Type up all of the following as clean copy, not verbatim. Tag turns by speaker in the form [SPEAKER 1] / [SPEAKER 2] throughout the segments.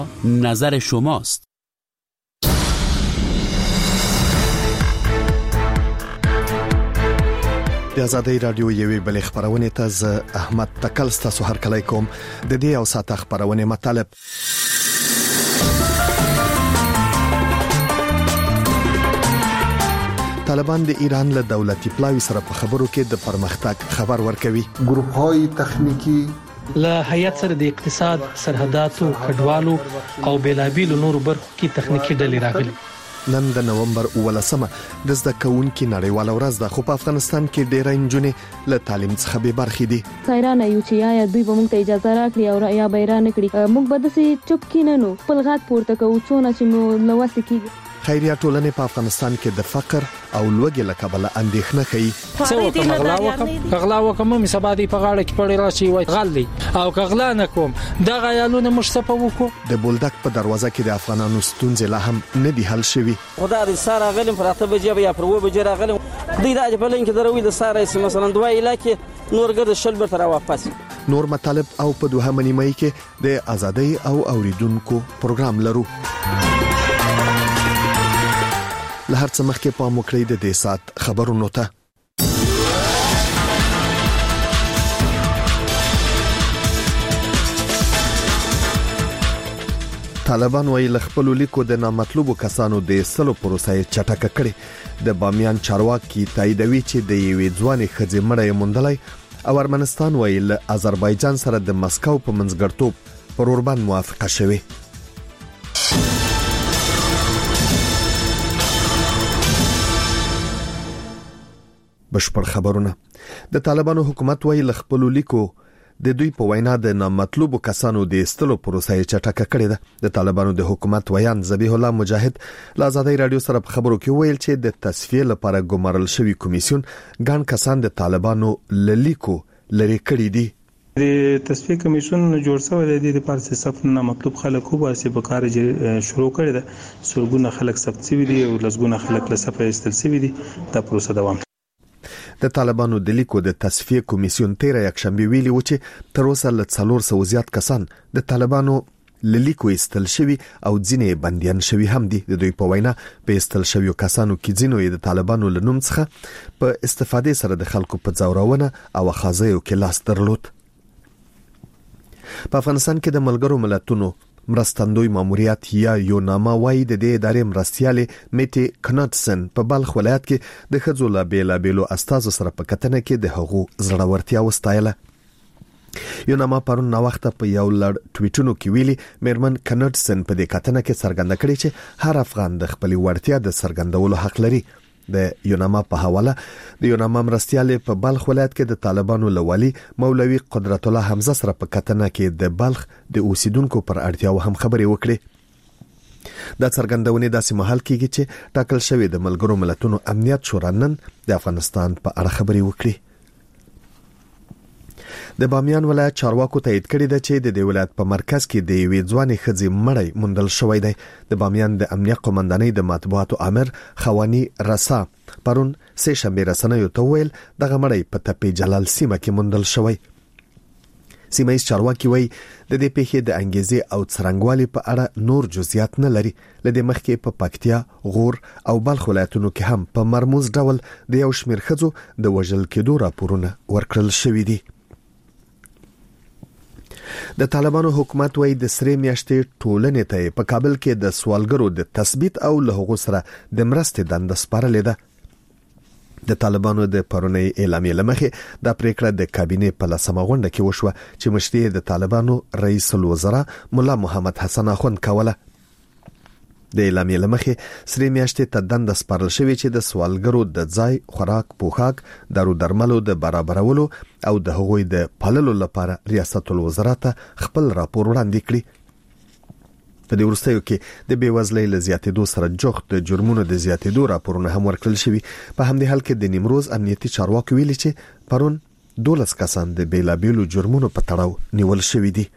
[SPEAKER 1] نظر شماست.
[SPEAKER 2] د آزادۍ رادیو یوې بلې خبرونه ته ز احمد تکل ستاسو هرکلی کوم. د دې او ساته خبرونه مطلب: طالبان د ایران له دولتي پلاوی سره په خبرو کې د پرمختګ خبر ورکوي.
[SPEAKER 3] ګروپ‌های تخنیکی
[SPEAKER 4] له هیئت سره د اقتصاد، سرحداتو، کډوالو او بیلابیلو نورو برخو کې تخنیکی ډلې راغلي.
[SPEAKER 2] نن د نومبر 18مه د زده کوونکو نړیواله ورځ ده، خو په افغانستان کې ډېر نجونې له تعلیم څخه بې برخې دي.
[SPEAKER 5] حیرانه یو چې یا دوی به موږ ته اجازه راکړي او یا به نه کړي. موږ به داسې چوپ کیننو، خپل غږ پورته کوو څونه چې مو لوسې کیږي.
[SPEAKER 2] خیریه ټولنې په افغانستان کې د فقر او لوږې له کبله اندېښنه کوي.
[SPEAKER 6] غلا وکم مې سبا دی په غاړه کې پړې راشي وای غلي او غلا نه کوم دا غیالونه مشصفه وکړو.
[SPEAKER 2] د بولدک په دروازه کې د افغانانو ستونزې لا هم نه دي حل شوي.
[SPEAKER 7] خدای دې ساره غلم پر اته بجې یا پر و بجې راغلم دوی دا په لین کې دروي د ساره سي مثلا دوه علاقې نورګر شلبر تر واپس.
[SPEAKER 2] نور مطالب او په دوهمه نیمه کې د آزادۍ او اوریدونکو پروګرام لرو. له هر څه مخکې پام وکړئ د دې سات خبرونو ته. طالبان وايي له خپل لیکو د نامطلوبو کسانو د ایستلو پروسه چټکه کړې. د بامیان چارواکي تاییدوي چې د یوې ځوانې ښځې مړی موندلی او ارمنستان وايي له آذربایجان سره د مسکو په منځګړیتوب پر اوربند موافقه شوې. بشپړ خبرونه. د طالبانو حکومت وايي له خپل لیکو د دوی په وینا د نامطلوبو کسانو د ایستلو پروسه چټکه کړې ده. د طالبانو د حکومت ویان ذبیح الله مجاهد له آزادۍ رادیو سره په خبرو کې ویل چې د تصفیه لپاره ګمارل شوی کمیسیون ګڼ کسان د طالبانو لیکو لري کړی دي.
[SPEAKER 8] د تصفیه کمیسیون جوړ شوی دی د پارسي صف نه مطلوب خلک وباسي په کار شروع کړی ده. سلګونه خلک ثبت شوی دي او لسګونه خلک له صفه ایستل شوی دي. دا پروسه دوام.
[SPEAKER 2] د طالبانو د لیکو د تصفیه کمیسیون 13 یکشنبه ویلي و چې تر اوسه له 400 زیات کسان د طالبانو لیکو ایستل شوی او ځینې بندیان شوی هم دي. د دوی په وینا په ایستل شویو کسانو کې ځینې د طالبانو له نوم څخه په استفادې سره د خلکو په ځورونه او اخاذیو کې لاس درلود. په افغانستان کې د ملګرو ملتونو مرستندوی ماموریت یا یوناما وايي د دې ادارې مرستیالې میټي کناتسن په بلخ ولایت کې د ښځو له بیلابیلو استازو سره په کتنه کې د هغو زړورتیا وستایله. یوناما پرون نا وخت په یو لړ ټویټونو کې ویلي میرمن کناتسن په دې کتنه کې څرګنده کړې چې هر افغان د خپل وړتیا د څرګندولو حق لري. د یوناما په حواله د یوناما مرستیالې په بلخ ولایت کې د طالبانو لوالي مولوي قدرت الله حمزه سره په کتنه کې د بلخ د اوسیدونکو پر اړتیاو هم خبرې وکړې. دا څرګندونې داسې مهال کېږي چې ټاکل شوی د ملګرو ملتونو امنیت شورا نن د افغانستان په اړه خبرې وکړي. د بامیان ولایت چارواکو تایید کړی دی چې د دې ولایت په مرکز کې د یوې ځوانې ښځې مړی موندل شوی دی. د بامیان د امنیت قومندانۍ د مطبوعاتو امر خوانی رسا پرون سه شنبه رسنیو ته ویل دغه مړی په تپې جلال سیمه کې موندل شوی. سیمه ایز چارواکي وایي د دې پیښې د انګیزې او څرنګوالي په اړه نور جزئیات نه لري. لدې مخکې په پکتیا، غور او بلخ ولایتونو کې هم په مرموز ډول د یو شمېر ښځو د وژل کېدو راپورونه ورکړل شوي دي. د طالبانو حکومت وايي د سری میاشتې ټولنې ته په کابل کې د سوالګرو د تثبیت او له هغو سره د مرستې دنده سپارلې ده. د طالبانو د پرونی اعلامیې لمخې د پریکړه د کابینې په لسمه غونډه کې وشوه چې مشري د طالبانو رئیس الوزرا مولا محمد حسن اخوند کوله. د اعلامیې لمخې سری میاشتې ته دنده سپارل شوې چې د سوالګرو د ځای، خوراک، پوښاک، دارو درملو د برابرولو او د هغوی د پاللو لپاره ریاست الوزرا ته خپل راپور وړاندې کړي. په دې وروستیو کې د بېوزلۍ له زیاتېدو سره جوخت د جرمونو د زیاتېدو راپورونه هم ورکړل شوي. په همدې حال کې د نیمروز امنیتي چارواکو ویلي چې پرون 12 کسان د بیلابیلو جرمونو په تړاو نیول شوي دي.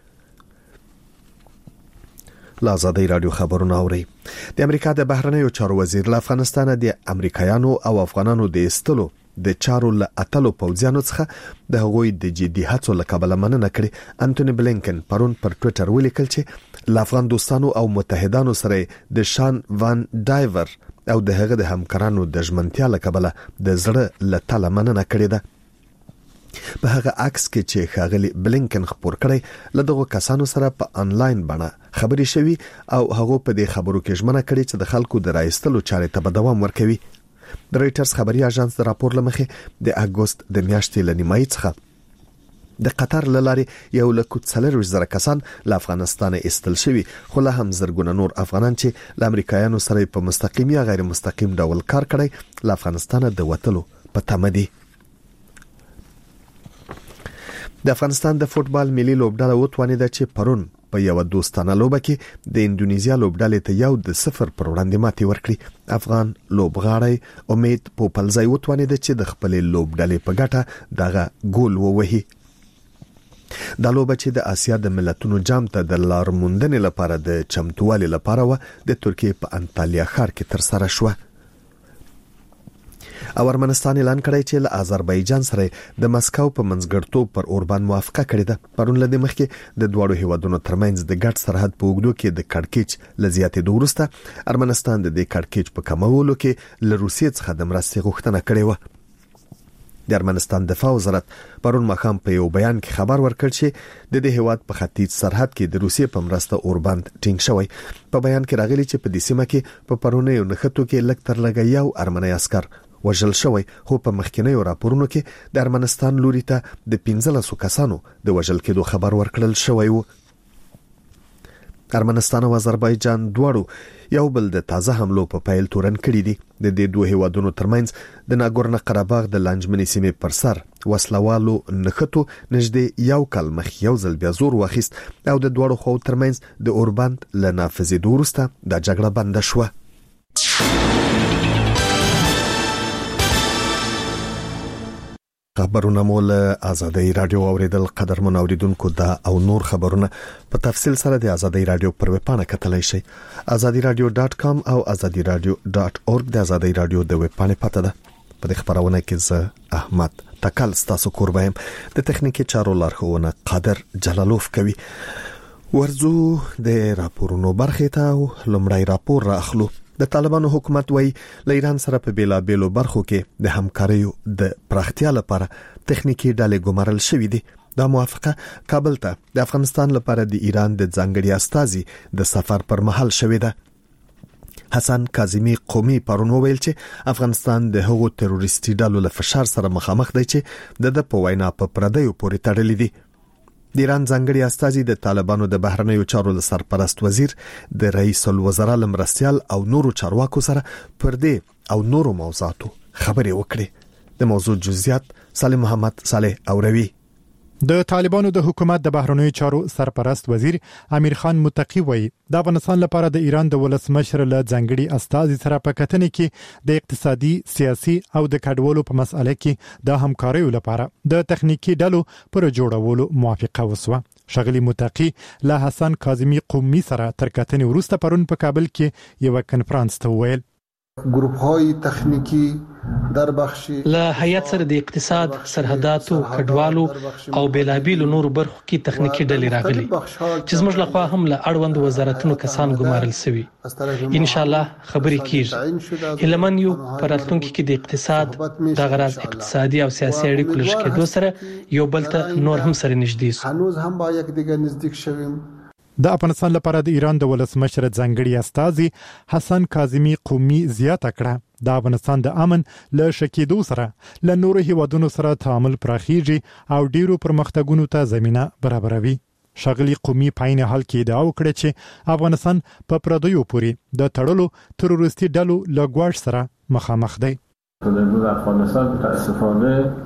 [SPEAKER 2] له آزادۍ رادیو خبرونه اوري. د امریکا د بهرنیو چارو وزیر له افغانستان د امریکایانو او افغانانو د ایستلو د چارو له اتلو پوځیانو څخه د هغوی د جدي هڅو له کبله مننه کړې. انټونی بلینکن پرون پر ټوئیټر ولیکل چې له افغان دوستانو او متحدانو سره د شان وان ډایور او د هغه د همکارانو د ژمنتیا له کبله د زړه له تله مننه کړې ده. په هغه عکس کې چې ښاغلي بلینکن خبر کړی له دغه کسانو سره په انلاین بڼه خبرې شوي او هغه په دې خبرو کې ژمنه کړې چې د خلکو د راایستلو چارې ته دوام ورکوي. د رويټرز خبري اژانس د راپور لمخې د اګوست د میاشتې لنیمای څخه د قطر لاري یو لکه 4,000 کسان له افغانستان ایستل شوي، خو له هم زرګونه نور افغانان چې له امریکایانو سره په مستقیم یا غیر مستقیم ډول کار کړی له افغانستان د وټلو په تمه دي. د افغانستان د فوتبال ملي لوبډله وتوانیده چې پرون په یو دوستانه لوبه کې د اندونیزیا لوبډلې ته 1-0 پر وړاندې ماتې ورکړي. افغان لوبغاړی امید پوپلزای وتوانیده چې د خپل لوبډلې په ګټه دغه ګول ووهي. دا لوبه چې د آسیا د ملتونو جام ته د لار موندنې لپاره د چمتووالي لپاره و د ترکیه په انټالیا ښار کې تر سره شوه. او ارمنستان اعلان کړی چې له آذربایجان سره د مسکو په منځګړتوب پر اوربان موافقه کړې ده. پرون له دې مخکې د دوړو هیوادونو ترمنځ د ګډ سرحد په اوږدو کې د کړکېچ لزیاتې وروسته ارمنستان د دې کړکېچ په کمولو کې له روسیې څخه د مرستې غوښتنه کړې و. د ارمنستان دفاع وزارت پرون مخام په یو بیان کې خبر ورکړ چې د دې هیواد په ختیځ سرحد کې د روسیې په مرسته اوربند ټینګ شوی. په بیان کې راغلی چې په دې سیمه کې په پرونیو نښتو کې لږ تر لږه یو ارمنی عسكر وژل شوی، خو په مخکینیو راپورونو کې د ارمنستان لوري ته د 15 کسانو د وژل کېدو خبر ورکړل شوی و. ارمنستان او آذربایجان دواړو یو بل د تازه حملو په پیل تورن کړی دي. د دې دوه هیوادونو ترمنځ د ناګورنو قرهباغ د لانجمنې سیمې پر سر وسلوالو نښتو نږدې یو کال مخکې یو ځل بیا زور واخیست او د دوړو خو ترمنځ د اوربند له نافذېدو وروسته د جګړه بنده شوه. خبرونه مول آزادۍ رادیو اوریدل. قدرمن اوریدونکو دا او نور خبرونه په تفصیل سره د آزادۍ رادیو پر ویب پاڼه کتلای شئ. azadiradio.com او azadiradio.org د آزادۍ رادیو د ویب پاڼې پته ده. په دې خبرونه کې زه احمد تکل ستاسو قربایم، د تخنیکی چارو لارښوونه قادر جلالوف کوي. ورزو د راپورونو برخه ته لومړی راپور راخلو. د طالبانو حکومت وای له ایران سره په بیلابېلو برخو کې د همکاریو د پراختیا لپاره تخنیکی ډلې ګمارل شوې دي. دا موافقه کابل ته د افغانستان لپاره د ایران د ځانګړي استازي د سفر پر مهال شوې ده. حسن کاظمی قومي پرون ویل چې افغانستان د هغو تروریستي ډلو له فشار سره مخامخ دی چې د په وینا په پردیو پورې تړلې دي. د ایران ځانګړي استازي د طالبانو د بهرنیو چارو سرپرست وزیر د رئیس الوزرا لمرستيال او نورو چارواکو سره پر دې او نورو موضوعاتو خبرې وکړي. د موضوع جزئیات سالم محمد صالح اوروي.
[SPEAKER 9] د طالبانو د حکومت د بهرنیو چارو سرپرست وزیر امیر خان متقی وایي د افغانستان لپاره د ایران د ولسمشر له ځانګړي استازي سره په کتنې کې د اقتصادي، سیاسي او د کډوالو په مسأله کې د همکاریو لپاره د تخنیکی ډلو پر جوړولو موافقه وسوه. شغلی متقی له حسن کاظمی قومي سره تر کتنې وروسته پرون په کابل کې یو کنفرانس ته ویل
[SPEAKER 3] گروپ های تخنیکی در بخش
[SPEAKER 4] له هیئت سره د اقتصاد، سرحداتو، کډوالو او بیلابیلو نور برخو کې تخنیکی ډلې راغلي چې زموږ لخوا هم له اړوند وزارتونو کسان ګمارل شوي. ان شاء الله خبرې کیږي. هلمن یو پراتونکو کې د اقتصاد د غراض اقتصادي او سیاسي اړیکو لشکېدو سره یو بل ته نور هم سره نږدې شو.
[SPEAKER 3] هنوز هم با یک دیگر نزدیک شویم.
[SPEAKER 9] د افغانستان لپاره د ایران د ولسمشر ځانګړي استازي حسن کاظمی قومي زیاته کړه د افغانستان د امن له شکیدو سره له نورو هیوادونو سره تعامل پراخیږي او ډیرو پرمختګونو ته زمينه برابروي. شغلی قومي پاین حل کې دا وکړه چې افغانستان په پردیو پورې د تړلو تروریستي ډلو لګواش سره مخامخ دی.
[SPEAKER 10] د افغانستان متاسفانه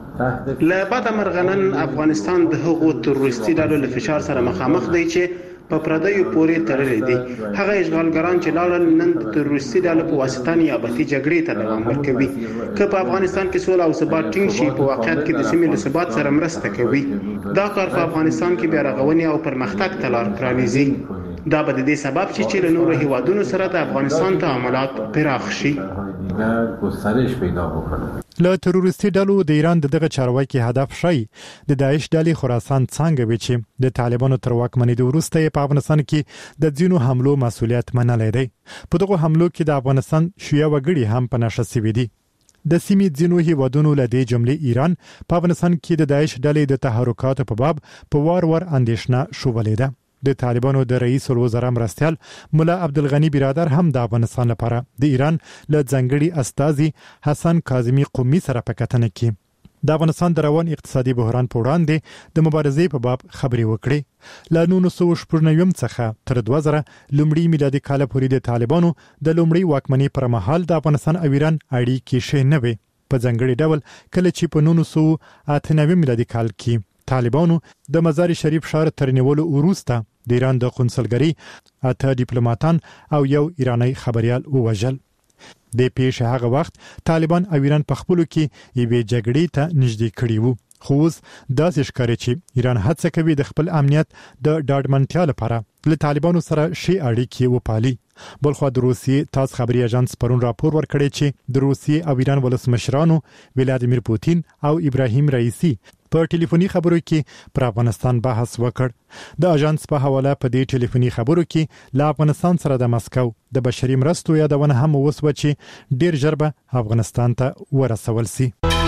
[SPEAKER 11] له بعد مرغنن افغانستان د هغو تروریستي ډلو له فشار سره مخامخ دی چې په پردیو پورې تړلې دي. هغه اشغالګران چې لاړل نن د تروریستي ډلو په واسطه نیابتي جګړې ته دوام ورکوي. که په افغانستان کې سوله او ثبات ټینګ شي په واقعیت کې د سیمې له ثبات سره مرسته کوي. دا کار په افغانستان کې بیا رغونې او پرمختګ ته لار پرانیزي. دا به د دې سبب شي چې له نورو هیوادونو سره د افغانستان تعاملات پراخ شي.
[SPEAKER 9] له تروریستي ډلو د ایران دغه چارواکي هدف شي د داعش ډلې خراسان څنګه وی چې د طالبانو تر واکمنۍ وروسته په افغانستان کې د ځینو حملو مسؤلیت منلای دی. په دغه حملو کې د افغانستان شیعه وګړي هم په نشه سوي دي. د سیمې ځینو هیوادونو له دې جملې ایران په افغانستان کې د داعش ډلې د تحرکاتو په باب په وار اندېښنه شوبلې ده. د طالبانو د رئیس الوزرا مرستیال مولا عبدالغنی برادر هم د افغانستان لپاره د ایران له ځنګړي استازي حسن کاظمی قومي سره په کتنه کې د افغانستان د روان اقتصادي بحران په وړاندې د مبارزې په باب خبري وکړي. له 1999 څخه تر 2000 لومړی میلادي کال پورې د طالبانو د لومړی واکمنۍ پر مهال د افغانستان او ایران اړیکې شې نه وي. په ځنګړي ډول کله چې په 1998 میلادي کال کې طالبانو د مزار شریف ښار تر نیولو وروسته د ایران د قونسلګری 8 ډیپلوماټان او یو ایرانی خبريال ووژل. د پیښې هغه وخت طالبان او ایران په خپلو کې یوې جګړې ته نږدې کړي وو. خو اوس داسې ښکاري چې ایران هڅه کوي د خپل امنیت د ډاډمنتیا لپاره له طالبانو سره شي اړیکې وپالي. بلخو د روسیې تاس خبري اژانس پرون راپور ورکړی چې د روسیې او ایران ولسمشرانو ولادیمیر پوتین او ابراهیم رئیسی په ټلیفوني خبرو کې پر افغانستان بحث وکړ. د اژانس په حواله په دې ټلیفوني خبرو کې له افغانستان سره د مسکو د بشري مرستو یادونه هم وسوه چې ډیر ژر به افغانستان ته ورسول شي.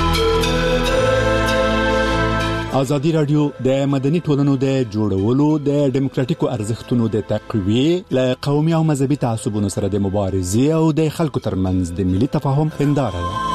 [SPEAKER 1] ازادي رادیو د مدني ټولنو د جوړولو د دیموکراتیکو ارزښتونو د تقویه ل قومي او مذهبي تعصبونو سره د مبارزې او د خلکو ترمنځ د ملي تفاهم هنداره ده.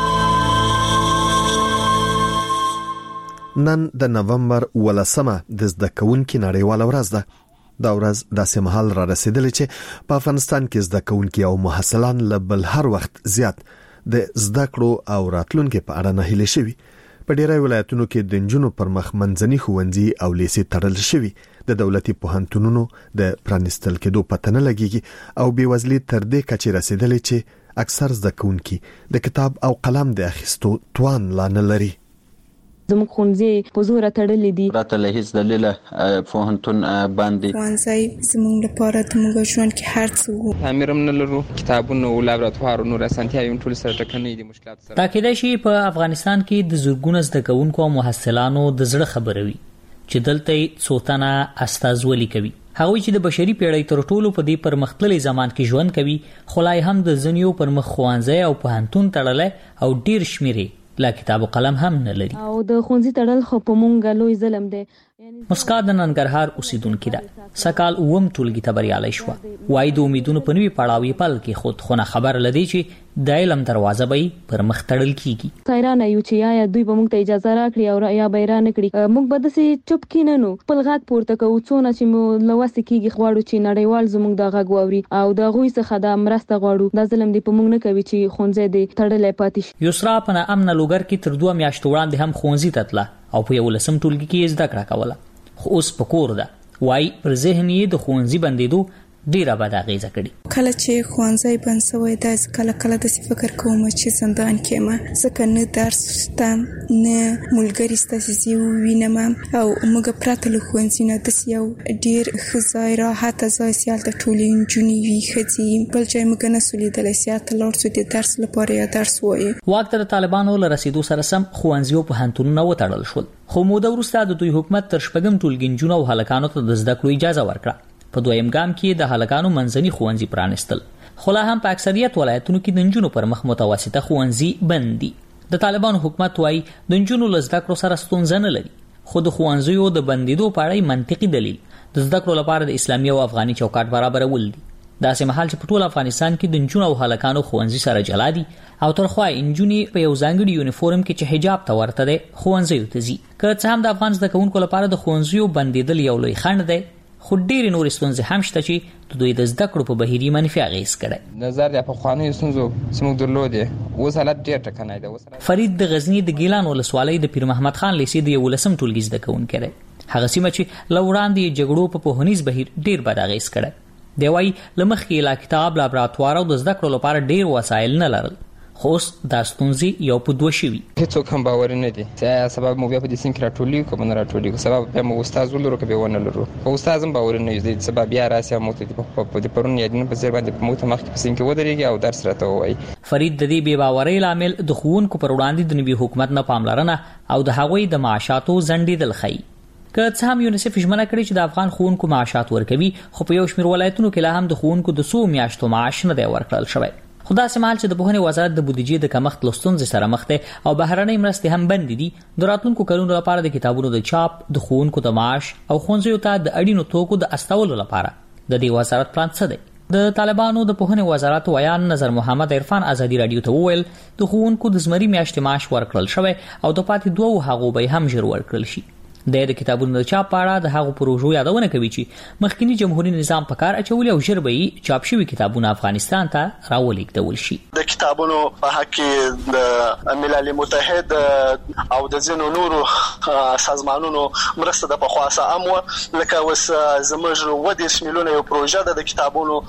[SPEAKER 2] نن د نومبر 18 د زده کوونکو نړیواله ورځ ده. دا ورځ داسې مهال را رسیدلې چې په افغانستان کې زده کوونکو او محصلان له بل هر وخت زیات د زده کړو او راتلونکو په اړه نه هیله شوي. په ډیری ولایتونو کې د نجونو پر مخ منځني ښوونځي او لیسې تړل شوي. د دولتي پوهنتونونو د پرانستل کېدو پته نه لګيږي او بېوزلي تر دې کچې رسیدلې چې اکثر زده کوونکي د کتاب او قلم د اخیستو توان لا نه لري.
[SPEAKER 5] زموږ ښوونځي په زور تړلې دي.
[SPEAKER 12] راته له هیڅ دلیله پوهنتون باندې
[SPEAKER 13] ښوونځي زموږ لپاره د موږ ژوند کې هر څه وو.
[SPEAKER 14] تعمیر هم نه لرو، کتابونه او لابراتوارونه او اسانتیاوې ټول سره ټکنۍ دي، مشکلات سره.
[SPEAKER 15] تاکید شي په افغانستان کې د زورګونه زده کوونکو او محصلانو د زړه خبروي چې دلته څوتنه استازولي کوي. هغوی چې د بشري پیړۍ تر ټولو په دې پرمختللي زمان کې ژوند کوي، خلای هم د زنیو پر مخ ښوونځي او پوهنتون تړلې او ډیر شمیرې لا کتاب او قلم هم نه لري.
[SPEAKER 5] او د ښوونځي تړل خو په مونږ لوی ظلم دی.
[SPEAKER 15] مسکا د ننګرهار اوسیدونکو ده. سکال اوم ټولګي ته بریالي شو. وای د امیدونو په نوي پړاوي پل کې خود خونه خبر لدی چې د علم دروازه به پر مخ تړل کیږي.
[SPEAKER 5] حیران یو چې یا دوی به موږ ته اجازه راکړي او یا به را نکړي. موږ به دسي چوپ کیننو خپل غاټ پورته کوو څونه چې مو لوسه کیږي غواړو چې نړیوال زموږ د غږ ووري او د غوي څخه د مرسته غواړو. دا ظلم دی په موږ نه کوي چې ښوونځي دې تړلې پاتې شي.
[SPEAKER 15] یسرا په امن لوګر کې تر 2 میاشتو وړاندې هم ښوونځي ته تله او په یو لسم ټولګي کې زده کړه کوله. خو اوس په کور ده. وای پر ذهن یې د ښوونځي بندیدو ډیره بد اغیزه کړي.
[SPEAKER 13] کله چې ښوونځي بند شوی دا کله د فکر کوم چې زندان کې ما ځکه نه درس شته نه ملګری ستاسو وینم او موږ پراته له ښوونځي نه د یو ډیر خزای راحت ځای سیال د ټولین جونی وی خځي بل ځای موږ نه سولیدل سیات لور سو د درس لپاره یا درس وایي.
[SPEAKER 15] وخت د طالبانو له رسیدو سره سم ښوونځي په هنتونو وتړل شول. خو موده وروسته د دوی حکومت تر شپږم ټولګي جنو او هلکانو ته د زده کړو اجازه ورکړه. په دویم ګام کې د هلکانو منځني ښوونځي پرانستل. خو لا هم په اکثریت ولایتونو کې د نجونو پر مخ متوسطه ښوونځي بند دي. د طالبانو حکومت وايي د نجونو له زده کړو سره ستونزه نه لري. خو د ښوونځیو د بندیدو په اړه منطقي دلیل د زده کړو لپاره د اسلامي او افغاني چوکاټ برابرول دي. داسې مهال چې په ټول افغانستان کې د نجونو او هلکانو ښوونځي سره جلا دي او ترخوا نجونې په یو ځانګړي یونیفورم کې چې حجاب ته ورته ده ښوونځیو ته ځي. که څه هم د افغان زده کوونکو لپاره د ښوونځیو بندیدل یو لوی خنډ دی، خو ډېرې نورې ستونزې هم شته چې د دوی د زده کړو په بهیر منفي اغېز کړی.
[SPEAKER 14] نظر د پخوانیو ستونزو زموږ درلودې اوس حالت ډېر ټکنی دی.
[SPEAKER 15] فرید د غزني د ګیلان ولسوالۍ د پیر محمد خان لیسې د 11م ټولګي زده کوونکی دی. هغه سیمه چې له وړاندې جګړو په پوهنیز بهیر ډېر بد اغېز کړی. دی وايي له مخکې لا کتاب، لابراتوار او د زده کړو لپاره ډېر وسایل نه لرل. خو دا ستونزې یو په دوه شوي.
[SPEAKER 14] هیڅوک هم باور نه دي چې سبب مو بیا په دې سیم کې راټولي کوم نه راټولي سبب بیا مو استاد ولرو کې به ونه لرو او استاد هم باور نه دي سبب بیا راسي مو ته په دې پرون یادونه په ځای باندې مو ته مخ کې سیم کې ودرېږي او درس راته وایي.
[SPEAKER 15] فرید د دې بې باورۍ لامل د ښوونکو پر وړاندې د نوي حکومت نه پاملرنه او د هغوی د معاشاتو ځنډېدل ښیي. که څه هم یونیسف ژمنه کړې چې د افغان ښوونکو معاشات ورکوي خو په یو شمېر ولایتونو کې لا هم د ښوونکو د 100 میاشتو معاش نه دی ورکړل شوی. خو داسې مهال چې د پوهنې وزارت د بودیجې د کمښت له ستونزې سره مخ دی او بهرنۍ مرستې هم بندې دي، د راتلونکو کلونو لپاره د کتابونو د چاپ، د ښوونکو د معاش او ښوونځیو ته د اړینو توکو د استولو لپاره د دې وزارت پلان څه دی؟ د طالبانو د پوهنې وزارت ویان نظر محمد عرفان ازادي رادیو ته وویل د ښوونکو د زمري میاشتې معاش ورکړل شوی او د پاتې دوو هغو به هم ژر ورکړل شي. د کتابونو د چاپ په اړه د هغو پروژو یادونه کوي چې مخکنی جمهوریت نظام په کار اچولي او ژر به چاپ شوي کتابونه افغانستان ته راولېږدول شي.
[SPEAKER 16] د کتابونو په حق کې د ملل متحد او د ځینو نورو سازمانونو مرسته د پخواسه امو لکه وس زموږ ودیس میلیونه یو پروژه د کتابونو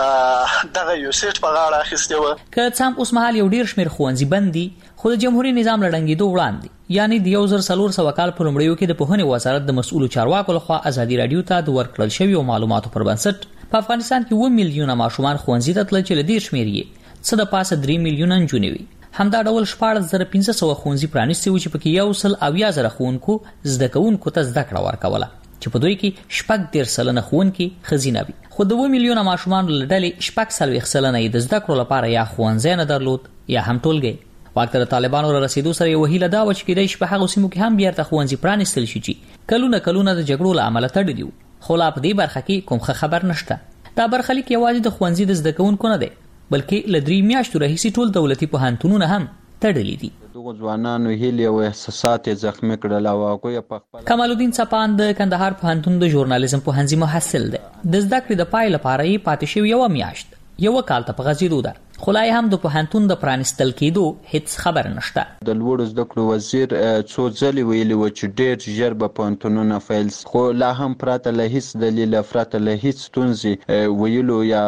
[SPEAKER 16] دغه یو سیټ په غاړه اخیسته و.
[SPEAKER 15] که څه هم اوس مهال یو ډیر شمېر ښوونځي بند دي خو د جمهوریت نظام لړنګېدو وړاندې یعنی د 1400 کال په لومړیو کې د پوهنې وزارت د مسؤلو چارواکو لخوا ازادي رادیو ته د ورکړل شویو معلوماتو پر بنسټ په افغانستان کې 2 میلیونه ماشومان ښوونځي ته تلل چې له دې شمېر یې څه د پاسه 3 میلیونه نجونې وي. همدا ډول 14,500 ښوونځي پرانیستي وو چې پکې 1,000 ښوونکو زده کوونکو ته زده کړه ورکوله چې په دوی کې 14% ښوونکي ښځینه وي. خو د 2 میلیونه ماشومان له ډلې 14% یې د زده کړو لپاره یا ښوونځی نه درلود یا هم ټولګی. واکتر طالبانو را رسیدو سره یو هیله دا و چې کېدای شي په هغو سیمو کې هم بیرته ښوونځي پرانیستل شي چې کلونه د جګړو له امله تړلي وو. خو لا په دې برخه کې کوم خبر نشته. دا برخلیک یوازې د ښوونځي د زده کوونکو نه دی بلکې له 3 میاشتو راهیسې ټول دولتي پوهنتونونه هم تړلي دي.
[SPEAKER 12] دغه ځوانانو هیلې او احساسات زخمي کړل او هغوی په خپل
[SPEAKER 15] کمال الدین صپان د کندهار پوهنتون د ژورنالیزم پوهنځي محصل دی. د زده کړې د پای لپاره یې پاتې شوی یو میاشت یو کال ته په غځېدو ده خو لا هم د پوهنتون د پرانیستل کېدو هیڅ خبر نشته.
[SPEAKER 12] د لوړو زده کړو وزیر څو ځلې ویلي و چې ډېر ژر به پوهنتونونه فیل خو لا هم پرته له هیڅ دلیل پرته له هیڅ ستونزې ویلو یا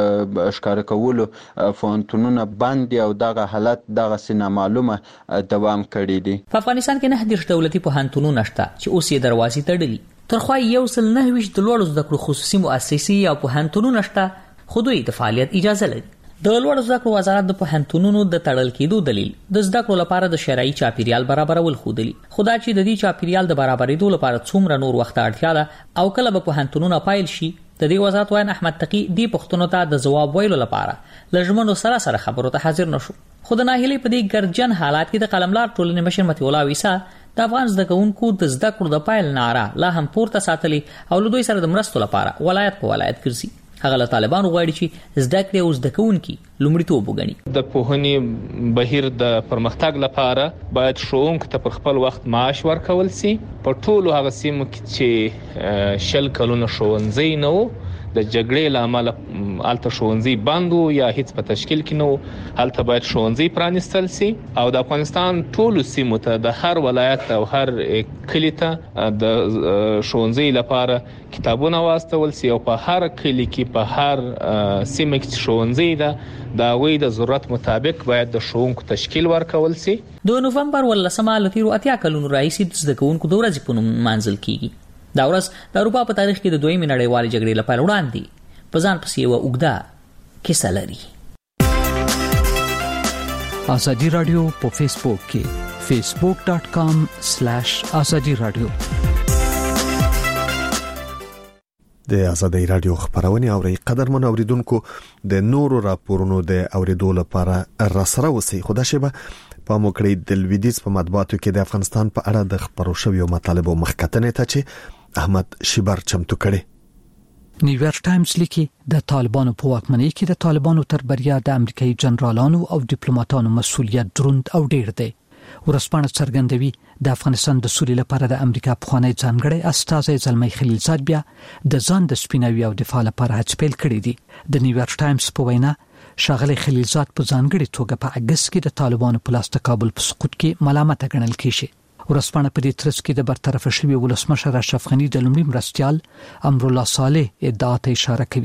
[SPEAKER 12] ښکاره کولو پوهنتونونه بند او دغه حالت دغسې نامعلومه دوام کړی دی.
[SPEAKER 15] په افغانستان کې 9 دولتي پوهنتونونه شته چې اوس یې دروازې تړلي. ترخوا 129 د لوړو زده کړو خصوصي مؤسسې او پوهنتونونه شته خو دوی د فعالیت اجازه لري. د لوړو زده کړو وزارت د پوهنتونونو د تړل کېدو دلیل د زده کړو لپاره د شرعي چاپیریال برابرول ښودلي. خو دا چې د دې چاپیریال د برابرېدو لپاره څومره نور وخت اړتیا ده او کله به پوهنتونونه پایل شي د دې وزارت وایي احمد تقی دې پوښتنو ته د ځواب ویلو لپاره له ژمنو سره خبرو ته حاضر نشو. خو د ناهیلۍ په دې ګرجن حالات کې د قلملار ټولنې مشر متي الله عیسی د افغان زده کوونکو د زده کړو د پایل ناره لا هم پورته ساتلي او له دوی سره د مرستو لپاره ولایت په ولایت ګرځي. هغه له طالبانو غواړي چې زده کړې او زده کوونکي لومړیتوب وګڼي.
[SPEAKER 17] د پوهنې بهیر د پرمختګ لپاره باید ښوونکو ته پر خپل وخت معاش ورکول شي. په ټولو هغه سیمو کې چې 10 کلونه ښوونځی نه و د جګړې له امله هلته ښوونځي بند وو یا هیڅ په تشکیل کې نه وو هلته باید ښوونځي پرانیستل شي او د افغانستان ټولو سیمو ته د هر ولایت او هر کلي ته د ښوونځي لپاره کتابونه واستول شي او په هر کلي کې په هر سیمه کې ښوونځي ده د هغوی د ضرورت مطابق باید د ښوونکو تشکیل ورکول شي.
[SPEAKER 15] د نوفمبر 18 له تیرو 80 کلونو راهیسې د زده کوونکو د ورځې په نوم نمانځل کیږي. دا ورځ د اروپا په تاریخ کې د دویمې نړیوالې جګړې لپاره وړاندې په ځان پسې یوه اوږده کیسه لري.
[SPEAKER 18] ازادي رادیو په فیسبوک کې facebook.com/ازادي رادیو.
[SPEAKER 2] د ازادي رادیو خبرونه اوري قدرمن اوریدونکو د نورو راپورونو د اوریدو لپاره راسره وسی خدا شبه په موکړی د لویدیز په مطبوعاتو کې د افغانستان په اړه د خبرو شویو مطالبو مخکتنې ته چې احمد شیبر چمتو کړي.
[SPEAKER 18] نیویارک ټایمز لیکي د طالبانو په واکمنۍ کې د طالبانو تر بریا د امریکایي جنرالانو او ډیپلوماټانو مسؤلیت دروند او ډیر دی. ورسپانه څرګندوي د افغانستان د سولې لپاره د امریکا پخوانی ځانګړی استازی زلمی خلیلزاد بیا د ځان د سپیناوي او دفاع لپاره هڅې پیل کړې دي. د نیویارک ټایمز په وینا شاغلی خلیلزاد په ځانګړي توګه په اگست کې د طالبانو په لاس د کابل په سقوط کې ملامت ګڼل کیږي. ورسپانه په دې ترڅ کې د برطرف شوی ولسمشر اشرف غنی د لومړي مرستيال امرالله صالح ادعا ته اشاره کوي.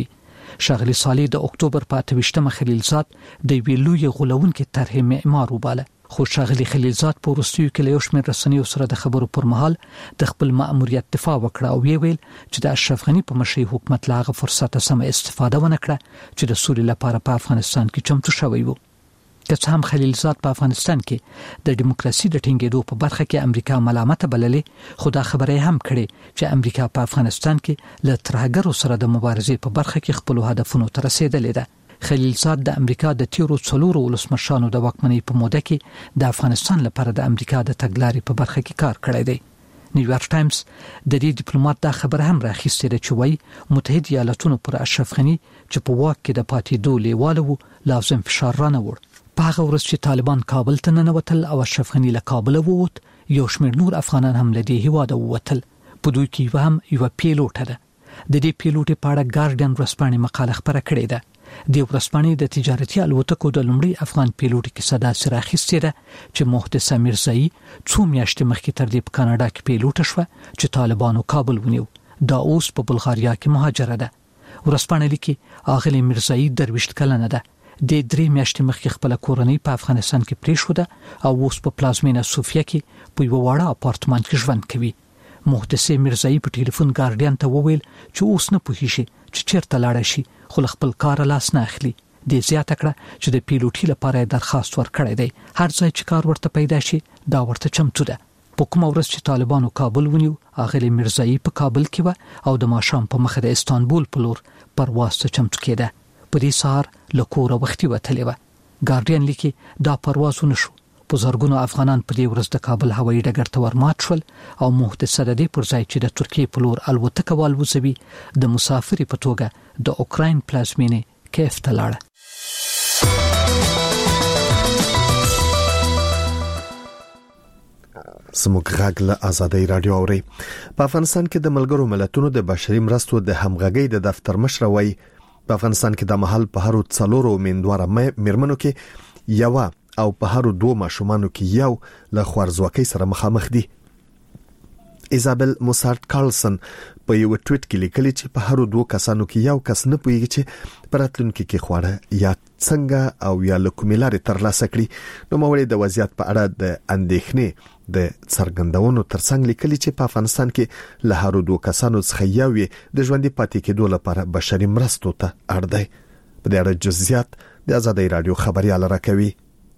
[SPEAKER 18] شاغلي صالح د اکتوبر په 28مه خلیلزاد د ویلوی غولونکو طرح معمار وباله. خو شاغلي خلیلزاد په وروستیو کې له یو شمېر رسنیو سره د خبرو پر مهال د خپل مأموریت دفاع وکړه او ویل چې د اشرف غنی په مشرۍ حکومت لاغه فرصت سم استفاده ونه کړه چې د سولې لپاره په افغانستان کې چمتو شوی وو. که څه هم خلیلزاد په افغانستان کې د دیموکراسي د ټینګېدو په برخه کې امریکا ملامت بللې، خو دا خبره هم کړې چې امریکا په افغانستان کې له ترهګرو سره د مبارزې په برخه کې خپل هدفونو ته رسیدلې ده. خلیلزاد د امریکا د تیرو 4 ولسمشرانو د واکمنۍ په موده کې د افغانستان لپاره د امریکا د تګلارې په برخه کې کار کړی دی. نیویارک ټایمز د دې ډیپلوماټ دا خبره هم راخیستې ده چې وايي متحده ایالاتونو پر اشرف غنی چې په واک کې د پاتېدو لیواله وو لازم فشار رانه وړ. په هغه ورځ چې طالبان کابل ته ننوتل او اشرف غنی له کابل ووت، یو شمېر نور افغانان هم له دې هیواده ووتل. په دوی کې یو پیلوټ ده. د دې پیلوټ په اړه ګارډین ورځپاڼې مقاله خبره کړې ده. د ورځپاڼې د تجارتي الوتکو د لومړي افغان پیلوټ کې صدا سره اخیستې ده چې محتسب میرزایی 2 میاشتې مخکې تر دې په کاناډا کې پیلوټ شوه چې طالبانو کابل ونیو. دا اوس په بلغاریا کې مهاجره ده. ورځپاڼه لیکي اغلی میرزایی 23 کلنه ده. د 3 میاشتې مخکې خپل کورنۍ په افغانستان کې پریښوده او اوس په پلازمینه صوفیا کې په یو وړه اپارتمان کې ژوند کوي. محتسب میرزایی په ټلیفون ګارډین ته وویل چې اوس نه پوهیږي چې چیرته لاړ شي، خو خپل کار لاس نه اخلي. د زیاته کړه چې د پیلوټي لپاره درخواست ورکړی دی، هر ځای چې کار ورته پیدا شي دا ورته چمتو ده. په کومه ورځ چې طالبانو کابل ونیو، اغلی میرزایی په کابل کې و او د ماښام په مخه د استانبول په لور پرواز ته چمتو کېده. په دې سهار له کوره وختي وتلې وه. ګارډین لیکي دا پرواز ونه شو. په زرګونو افغانان په دې ورځ د کابل هوایي ډګر ته ورمات شول او محتسب د دې پر ځای چې د ترکیې په لور الوتکه والوځوي د مسافر په توګه د اوکراین پلازمینې کیف ته لاړه.
[SPEAKER 2] سموږ غږ له آزادۍ رادیو اوري. په افغانستان کې د ملګرو ملتونو د بشري مرستو د همغږۍ د دفتر مشر وایي په افغانستان کې د محل په هرو 4 امیندواره میرمنو کې یو او په هرو 2 ماشومانو کې یو له خوارځواکۍ سره مخامخ دي. ایزابل موسارت کارلسن په یو ټویټ کې لیکلي چې په هرو 2 کسانو کې یو کس نه پوهیږي چې پراتلونکو کې خواړه یا څنګه او یا لکوملاري ترلاسه کړي. نو موري د وضعیت په اړه د اندېښنې د څرګندونو ترڅنګ لیکلي چې په افغانستان کې له هرو 2 کسانو څخه یو د ژوندۍ پاتې کېدو لپاره بشري مرستو ته اړ دی. په دې اړه جزئیات د آزادۍ رادیو خبريال راکوي.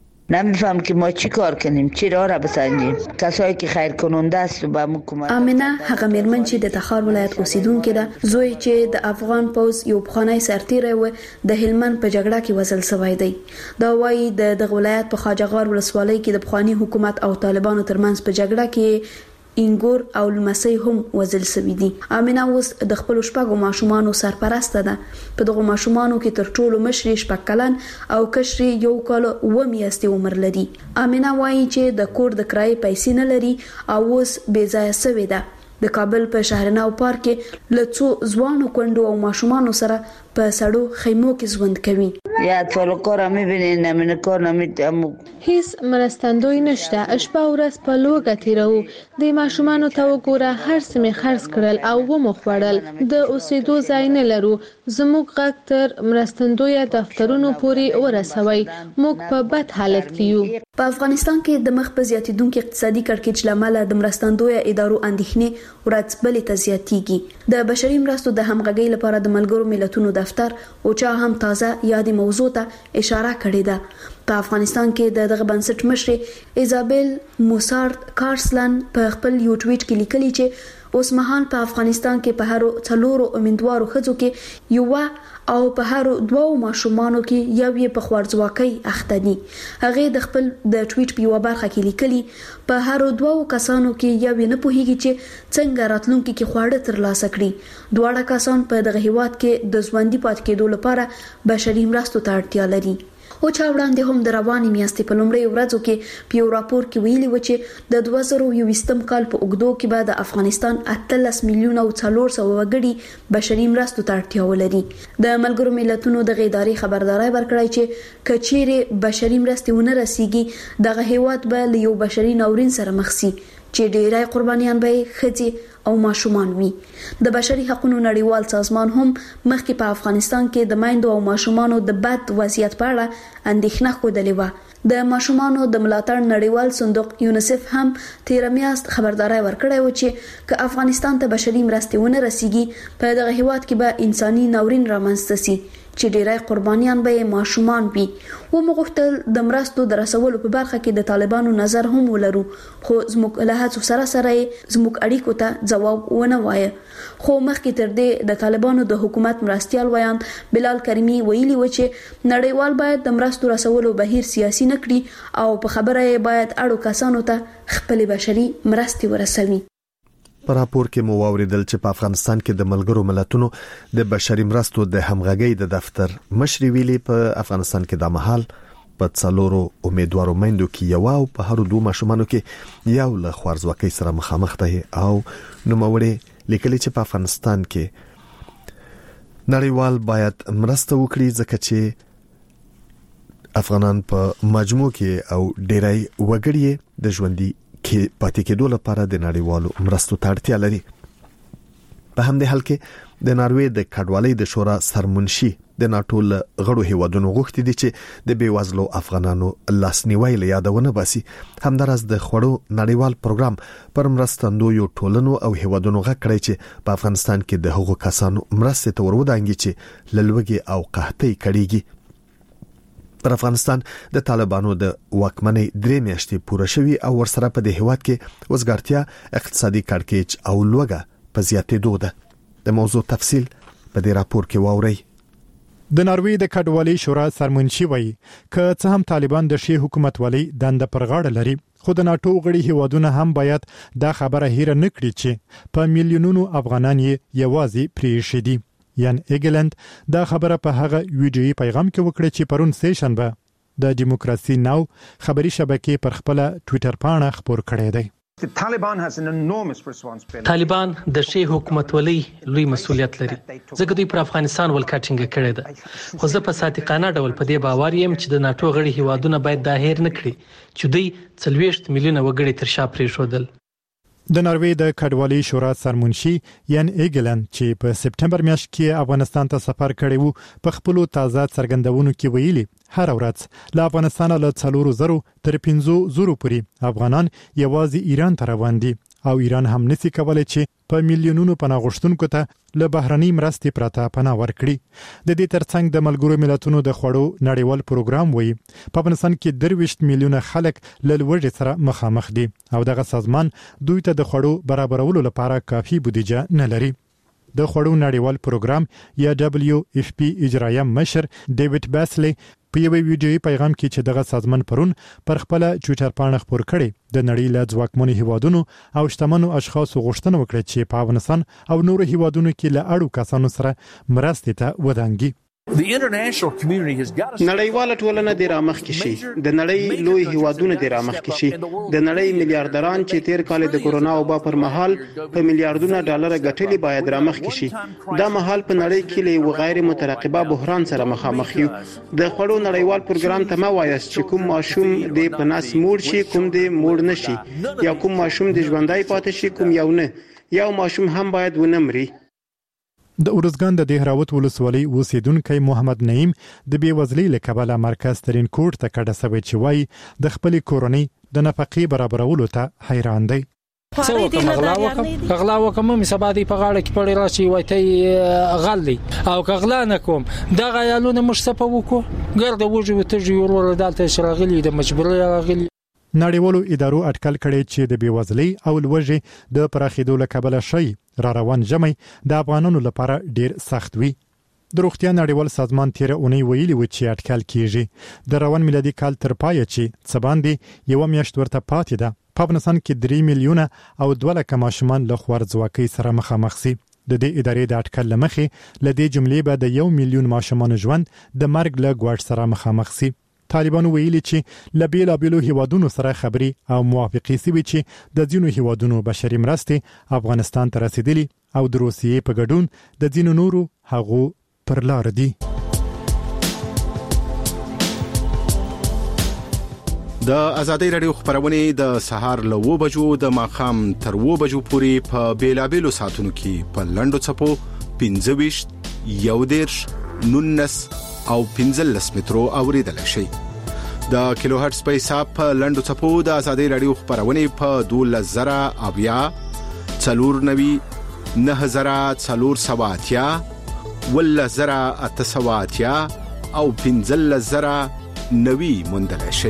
[SPEAKER 19] نمیفهم که ما چی کار کنیم، چی راه را بسنجیم. کسایی که خیر کننده است و به ما کمک.
[SPEAKER 20] امینه هغه میرمن چې د تخار ولایت اوسیدونکې ده، زوی چې د افغان پوز یو پخوانی سرتیری و د هلمند په جګړه کې وژل شوی دی. دا وایي د ولایت په خواجهغار ولسوالۍ کې د پخوانی حکومت او طالبانو ترمنځ په جګړه کې انګور او لمسي هم وژل شوی دي. امینه اوس د خپل شپږو ماشومانو سرپرست ده. په دغه ماشومانو کې تر ټولو مشري 6 کلن او کشري 1 کال و میاشتې عمر لري. امینه وایي چې د کور د کرایې پیسې نه لري او اوس بې ځایه شوی ده. د کابل په شهرناو پارک کې له څو ځوانو کونډو او ماشومانو سره په سړو خیمو کې ژوند کوي.
[SPEAKER 19] یا اطفال کار هم می‌بینین، نمونه کار نمی‌تونم.
[SPEAKER 21] هیڅ مرستندوی نشته. شپه او ورځ په لوږه تیرو. د ماشومانو ته وګوره، هر څه می خرڅ کړل او و مو خوړل. د اوسېدو ځای نه لرو. زموږ غږ تر مرستندوی دفترونو پورې ورسوي. موږ په بد حالت کې یو.
[SPEAKER 20] په افغانستان کې د مخ په زیاتیدونکو اقتصادي کړکېچ لامل د مرستندوی ادارو اندېښنې ورځ بلې ته زیاتېږي. د بشري مرستو د همغږۍ لپاره د ملګرو ملتونو دفتر او چا هم تازه یادې موضوع ته اشاره کړې ده. په افغانستان کې دغه بنسټ مشر ایزابل موسارت کارلسن په خپل یو ټویټ کې لیکلي چې اوس مهال په افغانستان کې په هرو 4 امیندوارو ښځو کې یو او په هرو 2 ماشومانو کې یو په خوارځواکۍ اخته دي. هغه د خپل د ټویټ په یو برخه کې لیکلي په هرو 2 کسانو کې یو نه پوهیږي چې څنګه راتلونکي کې خواړه ترلاسه کړي. دواړه کسان په دغه هیواد کې د ژوندۍ پاتې کېدو لپاره بشري مرستو ته اړتیا لري. او چا وړاندې هم د رواني میاشتې په لومړۍ ورځو کې په یو راپور کې ویلي و چې د 2021 کال په اوږدو کې به د افغانستان 18 میلیونه او 400 وګړي بشري مرستو ته اړتیا ولري. د ملګرو ملتونو د ادارې خبرداري ورکړی چې کچېره بشري مرستې ونه رسیږي، دغه هیواد به له یو بشري ناورین سره مخ شي. چې ډیری قربانیان به ښځې او ماشومان وي. د بشري حقوقو نړیوال سازمان هم مخکې په افغانستان کې د میندو او ماشومانو د بد وضعیت په اړه اندېښنه خوده و. د ماشومانو د ملاتړ نړیوال صندوق یونیسف هم تیر میاشت خبرداري ورکړې و چې که افغانستان ته بشري مرستې ونه رسیږي په دغه هیواد کې به انساني ناورین رامنځته شي چې ډیری قربانیان به ماشومان وي. و مغفتل د مرستو د رسولو په برخه کې د طالبانو نظر هم ولرو، خو زموږ له هڅو سره زموږ اړیکو ته ځواب ونه وایي. خو مخکې تر دې د طالبانو د حکومت مرستيال ویان بلال کریمی ویلي و چې نړیوال باید د مرستو رسولو بهیر سیاسي نکړي او په خبره باید اړو کسانو ته خپل بشري مرستې ورسوي.
[SPEAKER 2] په راپور کې مو واوریدل چې په افغانستان کې د ملګرو ملتونو د بشري مرستو د همغږۍ د دفتر مشري ویلي په افغانستان کې د مهال په څلورو امیدوارو میندو کې یو او په هر دوه ماشومانو کې یو له خوارځواکۍ سره مخامخ دي او نوموړي لیکلي چې په افغانستان کې نړیوال باید مرسته وکړي ځکه چې افغانان په مجموع کې او ډیری وګړي د ژوندۍ کې پاتې کېدو لپاره د نړیوالو مرستو ته اړتیا لري. په همدې حال کې د ناروې د کډوالۍ د شورا سرمنشي د ناټو غړو هیوادونو غوښتي دي چې د بیوزلو افغانانو لاسنیوي له یادونه باسي. همدارس د خوړو نړیوال پروګرام پر مرستندویو ټولنو او هیوادونو غکړي چې په افغانستان کې د هغو کسانو مرستې ته ورودانګي چې لږه او قحطۍ کړيږي. پر افغانستان د طالبانو د واکمنۍ 3 میاشتې پوره شوي او ورسره په دې هیواد کې وزګارتیا اقتصادي کړکېچ او لوګه په زیاتېدو ده. د موضوع تفصیل په دې راپور کې واورئ.
[SPEAKER 9] د ناروې د کډوالۍ شورا سرمنشي وایي که څه هم طالبان د شی حکومتولۍ دنده پر غاړه لري، خو د ناټو غړي هیوادونه هم باید دا خبره هېره نه کړي چې په میلیونونو افغانان یې یوازې پریښي دي. یان ایګلند دا خبره په هغه ویډیوي پیغام کې وکړه چې پرون سه شنبه د دیموکراسي ناو خبري شبکې پر خپل ټوئیټر پاڼه خبر کړی دی.
[SPEAKER 4] طالبان د شی حکومتولۍ لوی مسؤلیت لري ځکه دوی پر افغانستان ولکټینګ کړی دی. خو زه په صادقانه ډول په دې باور یم چې د ناټو غړي هیوادونه باید دا هېر نه کړي چې دوی 40 میلیونه وګړي تر شا پریښودل.
[SPEAKER 9] د ناروې د کډوالۍ شورا سرمنشي یان ایګلند چې په سپټمبر میاشت کې افغانستان ته سفر کړی وو په خپل تازه څرګندونو کې ویلي هر ورځ له افغانستان له 4,000 تر 5,000 پورې افغانان یوازې ایران ته روان دي او ایران هم نسی کولای چې په میلیونونو پناه غوښتونکو ته له بهرنۍ مرستې پرته پناه ورکړي. د دې ترڅنګ د ملګرو ملتونو د خوړو نړیوال پروګرام وایي په افغانستان کې 23 میلیونه خلک له لوږې سره مخامخ دي او دغه سازمان دوی ته د خوړو برابرولو لپاره کافي بودیجه نه لري. د خوړو نړیوال پروګرام یا WFP اجرایه مشر ډیوډ باسلی په یو ویډیوي پیغام کې چې دغه سازمان پرون پر خپل ټوئیټر پاڼه خبر کړي د نړۍ له ځواکمنو هیوادونو او شتمنو اشخاصو غوښتنه وکړه چې په افغانستان او نورو هیوادونو کې له اړو کسانو سره مرستې ته ودانګي.
[SPEAKER 11] نړیواله ټولنه د رامخ کې شي، د نړۍ لوی هیوادونه د رامخ کې شي، د نړۍ میلیارډران چې تیر کال د کورونا وبا پر مهال په میلیارډونو ډالر ګټلي باید رامخ کې شي. دا مهال په نړۍ کې له غیر مترقبه بحران سره مخامخ یو. د خوړو نړیوال پروګرام ته ما وایست چې کوم ماشوم د پناس موړ شي کوم د موړ نشي، یا کوم ماشوم د ژوندۍ پاتې شي کوم یو نه، یو ماشوم هم باید ونمري.
[SPEAKER 9] د اورزګان د دهراوت ولسوالۍ اوسیدونکو محمد نعیم د بیوزلۍ له کبله مرکز ترين کوټ ته کډه سوي چې وای د خپل کورنۍ د نفقې برابرولو ته حیران دی.
[SPEAKER 6] غلا وکم مې سبا دی په غاړه کې پړې راشي وایته غل دی او غلا نه کوم دغه یالونه مش صفه وکړو ګرځي وجه ته جوړول دالته شراغلي د مجبوري راغلي.
[SPEAKER 9] نړیوالو ادارو اټکل کړي چې د بیوزلۍ او لوږې د پراخېدو له کبله شي را روان جمعي د افغانانو لپاره ډیر سخت وي. د روغتیا نړیوال سازمان تیر اونۍ ویلي و چې اټکل کیږي د روان میلادي کال تر پایه چې څه باندې یو میاشت ورته پاتې ده په افغانستان کې 3 میلیونه او 2 لک ماشومان له خوارځواکۍ سره مخامخ سي. د دې ادارې د اټکل لمخې لدې جملې به د 1 میلیون ماشومان ژوند د مرګ له ګواښ سره مخامخ سي. طالبانو ویلي چې لبیل ابلو هیوادونو سره خبري او موافقې سوي چې د ځینو هیوادونو بشري مرستې افغانستان ته رسیدلي او د روسیې په ګډون د ځینو نورو هغو پر لار دي.
[SPEAKER 7] د ازادي رادیو خبرونه د سهار له 9 بجو د ماخام تر 9 بجو پورې په بیلابېلو ساعتونو کې په لندو چپو 15 19 او 15 مترو اوریدل شي. د کیلو هرتز په حساب په لندو چپو د ازادي رادیو خبرونه په 12000 اویا 490 9470 10870 او 15090 مندل شي.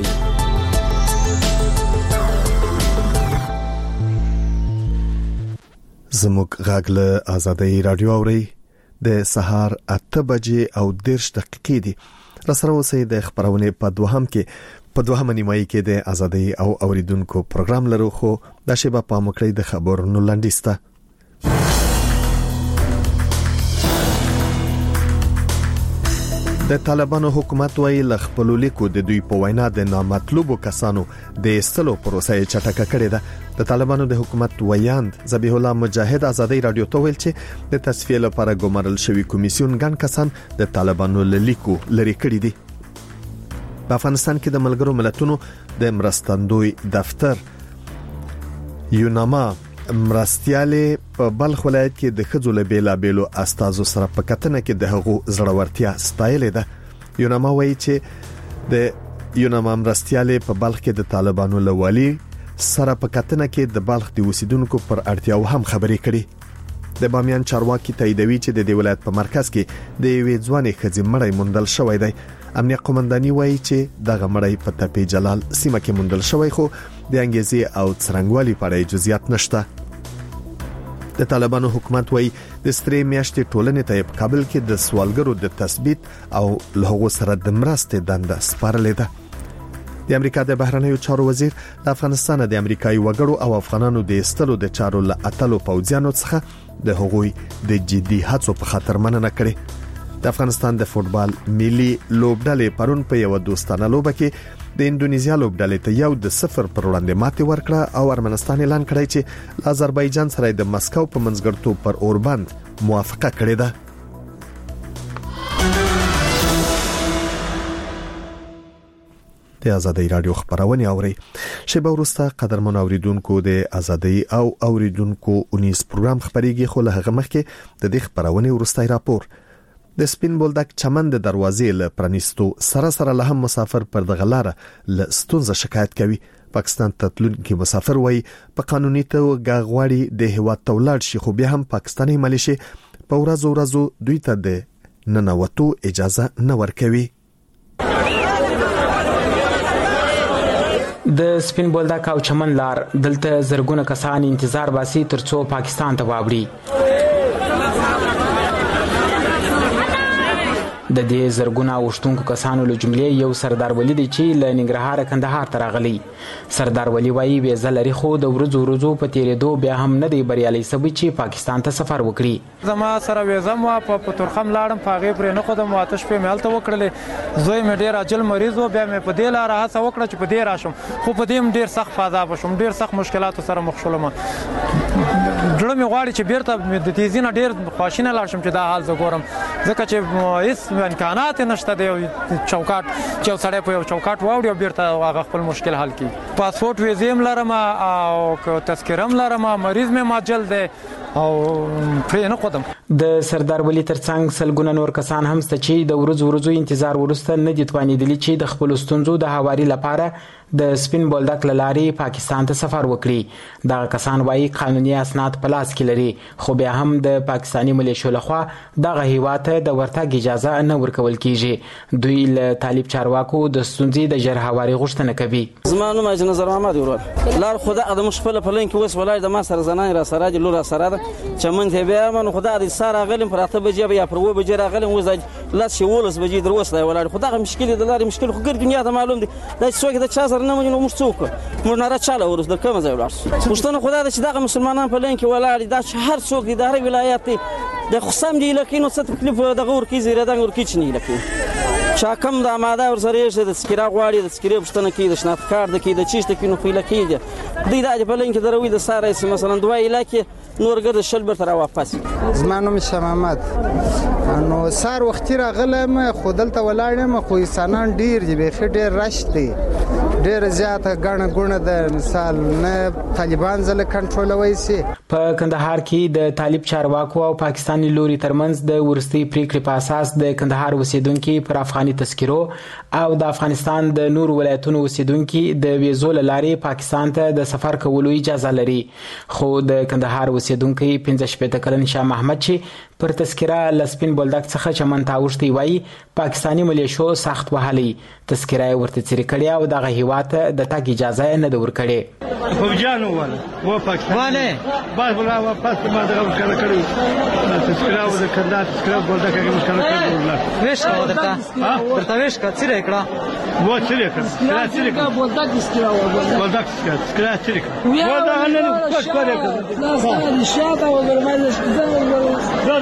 [SPEAKER 2] زموږ غږ له ازادي رادیو اوري د سهار 8 بجې او 10 دقیقې دي. راسره اوسئ د خبرونه په دوهم نیمایي کې د ازادي او اوریدونکو پروګرام لرو، خو د شیبه په مکړې د خبرونو لاندېسته. د طالبانو حکومت وايي لخپل لیکو د دوی په وینا د نامطلوبو کسانو د استلو پروسه چټکه کړې ده. د طالبانو د حکومت ویاند ذبیح الله مجاهد ازادي رادیو ته ویل چې د تصفیه لپاره ګمارل شوی کمیسیون ګڼ کسان د طالبانو لیکو لري کړی دي. په افغانستان کې د ملګرو ملتونو د مرستندوی دفتر یوناما مرستياله په بلخ ولایت کې د خځو له بیلابېلو استازو سره په کتنه کې د هغو زړورتیا ستایلې ده. یوناما وایي چې د یوناما مرستياله په بلخ کې د طالبانو له والي سره په کتنه کې د بلخ د اوسیدونکو پر اړتیاو هم خبرې کړي. د بامیان چارواکي تاییدوي چې د ولایت په مرکز کې د یوې ځوانې ښځې مړی موندل شوی دی. امنیت قومنداني وایي چې دغه مړی په تپې جلال سیمه کې موندل شوی، خو د انګیزي او څرنګوالي په اړه جزئیات نشته. د طالبانو حکومت وایي د سترې میاشتې ټولنې ته په کابل کې د سوالګرو د تثبیت او له سره د مرستې دنده سپارلې ده. د امریکا د بهرنیو چارو وزیر د افغانستان د امریکایي وګړو او افغانانو د استلو د چارو له اتلو پوځیانو څخه د هغوی د جدي هڅو په خاطر مننه کړې. د افغانستان د فوتبال ملي لوبډلې پرون په یو دوستانه لوبه کې د انډونیزیا لوبډلې ته 1-0 پر وړاندې ماتې ورکړه او ارمنستان اعلان کړی چې آذربایجان سره د مسکو په منځګړیتوب پر اوربند موافقه کړې ده. د ازادي رادیو خبرونه اوري. شیبه وروسته قدرمن اوریدونکو د ازادي او اوریدونکو 19 پروګرام خبريږي، خو له هغه مخکې د دې خبرونه ورستای راپور. د سپین بولدک چمن د دروازې له پرانیستو سره له هم مسافر پر د غلاره له ستونزه شکایت کوي. پاکستان ته تلونکي مسافر وایي په قانوني توګه غواړي د هیواد ته ولاړ شي، خو بیا هم پاکستاني ملیشي په ورځو دوی ته د ننوتو اجازه نه ورکوي.
[SPEAKER 22] د سپین بولدک او چمن لار دلته زرګونه کسان انتظار باسي ترڅو پاکستان ته واوړي. د دې زرګونه وشتونکو کسانو له جملې یو سردار ولی دی چې له ننګرهار کندهار ته راغلی. سردار ولی وایي ویزه لري، خو د ورځو په تیرېدو بیا هم نه دی بریالي سوی چې پاکستان ته سفر وکړي.
[SPEAKER 23] زما سره ویزه مو په ترخم لاړم، په هغې پرې نه خودم آتش په مې هلته وکړلې. زوی مې ډېر عاجل مریض و، بیا مې په دې لاره هڅه وکړه چې په دې راشم، خو په دې هم ډېر سخت په عذابه شوم، ډېر سخت مشکلاتو سره مخ شولم. زړه مې غواړي چې بیرته د تیزي نه ډېر خواشینه لاړ شم چې دا حال زه ګورم، ځکه چې هېڅ امکانات نشته د چوکاټ چې یو سړی په یو چوکاټ واوړي او بیرته هغه خپل مشکل حل کړي. پاسپورټ ویزې هم لرم او تذکره هم لرم، مریض مې ماجل دی او پرې نه خودم.
[SPEAKER 22] د سردار ولی ترڅنګ سلګونه نور کسان هم ست چې د ورځو انتظار ورسته نه دي توانیدلی چې د خپل ستونزو د هواري لپاره د سپین بولدک لاري پاکستان ته سفر وکړي. دا کسان وايي قانوني اسناد په لاس کې لري، خو بیا هم د پاکستاني ملیشو لخوا دغه هیواد ته د ورتګ اجازه نه ورکول کیږي. دوی له طالب چارواکو د ستونزې د ژر هواري غوښتنه کوي.
[SPEAKER 24] زمانو ما نظر محمد ورور لار خدا د مشفل پلن کې وس ولای د ما سره زنان را سره د لور سره چمن ته بیا من خدا د ساره غلم پر اته بجې یا پر و بجې راغلم وځي لاس شي ولس بجې دروسه ولای خدا مشکل د لاري مشکل خو ګر دنیا ته معلوم دي د څوک د چا نه مونږ څوک مونږ نه راچاله ورس د کوم ځای ولاړ مشتنه خدا د چې دغه مسلمانان په لین کې ولاړ دا هر څوک د هر ولایت د خصم دی لکه ست تکلیف د غور کې زیره د غور کې چنی لکه شاکم د اماده ور سره یې د سکیرا غواړي د سکیرې پښتنه کې د شناخت کارت کې د چیشته کې نو پیله کې دی د په لین کې دروي د ساره مثلا دوه علاقې نور ګرځ شلبر تر واپس
[SPEAKER 25] زمانو مشه محمد نو سار وختي راغلم خودلته ولاړم خو انسانان ډیر دی به ډیر رش دی ډېر زیاته ګڼه ګوڼه د مثال نه طالبان ځله کنټرولوي سي.
[SPEAKER 22] په کندهار کې د طالب چارواکو او پاکستاني لوري ترمنځ د ورستي پریکړې په اساس د کندهار اوسیدونکو پر افغاني تذکرو او د افغانستان د نور ولایتونو اوسیدونکو د ویزو لارې پاکستان ته د سفر کولو اجازه لري. خو د کندهار اوسیدونکو 15 کلن شاه محمد چې پر تذکره لسپین بولدک څخه چمن تاوشتي وای پاکستاني ملیشو سخت وهلي تذکره ورته چری کړی او دغه هیواد د تګ اجازه نه د ورکړي.
[SPEAKER 1] فوجانو ولا و پاکستانه باز ولا واپس ما دغه مشکل کړی تذکره او د کندهار تذکره بولدک کې مشکل کړی ویش او درته ویش کا چیرې کړه و چیرې کړه بولدک تذکره و بولدک تذکره چیرې کړه و دا نه کوښښ کړی لا سره شاته و ورمایل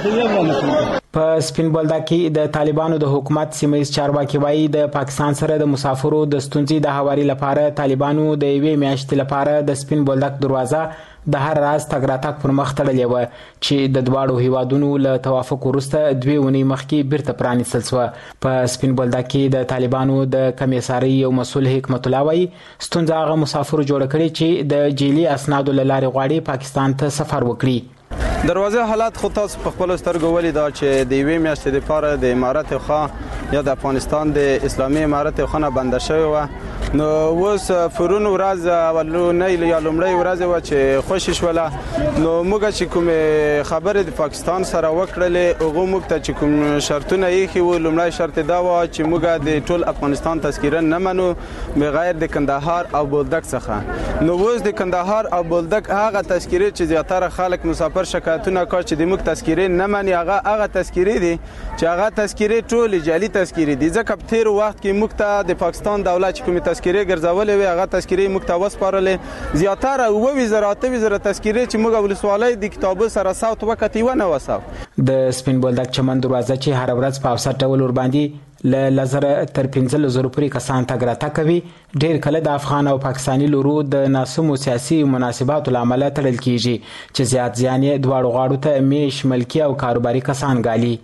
[SPEAKER 22] په سپین بولدک کې د طالبانو د حکومت سیمه چارواکي وایي د پاکستان سره د مسافرو د ستونزې د هواري لپاره طالبانو د یوې میاشتې لپاره د سپین بولدک دروازه د هر راز تګ راتګ پر مخ تړلې و چې د دواړو هیوادونو له توافق وروسته 2 ونې مخکې بیرته پرانیستل شو. په سپین بولدک کې د طالبانو د کمیساري او مسؤل حکمت الله وایي ستونزه هغه مسافرو جوړ کړي چې د جیلی اسنادو لارې غواړي پاکستان ته سفر وکړي.
[SPEAKER 3] دروازه حالت خو تاسو په خپل سترګو ولیدا چې د یوې میاشتې لپاره د امارات خو یا د افغانستان د اسلامي امارات خو نه بند شوی و. نو اوس فرون ورځ ولونه یا لومړی ورځ و چې خوشی شوله نو موږ چې کوم خبره د پاکستان سره وکړلې هغه موږ ته چې کوم شرطونه یې خو لومړی شرط دا و چې موږ د ټول افغانستان تذکره نه منو بغیر د کندهار او بولدک څخه. نو اوس د کندهار او بولدک هغه تذکره چې زیاتره خلک مسافر شکایتونه کوي چې د موږ تذکره نه مني هغه تذکره دي چې هغه تذکره ټول جعلي تذکره دي. ځکه په تیر وخت کې موږ ته د پاکستان دولت کوم تذکره ګرځولې وي هغه تذکره موږ ته وسپارلې زیاتره 2000 تذکره چې موږ ولسوالۍ د کتابو سره صوت وکړي و نه وسو. د سپین بولدک چمن دروازه چې هر ورځ په اوسط ډول ور باندې ل لزر تر 15,000 پورې کسان تګ راتګ کوي. ډیر کله د افغان او پاکستاني لورو د ناسمو سیاسي مناسباتو لامل تړل کیږي چې زیات زیان یې دواړو غاړو ته میش ملکی او کاروباري کسان ګالي.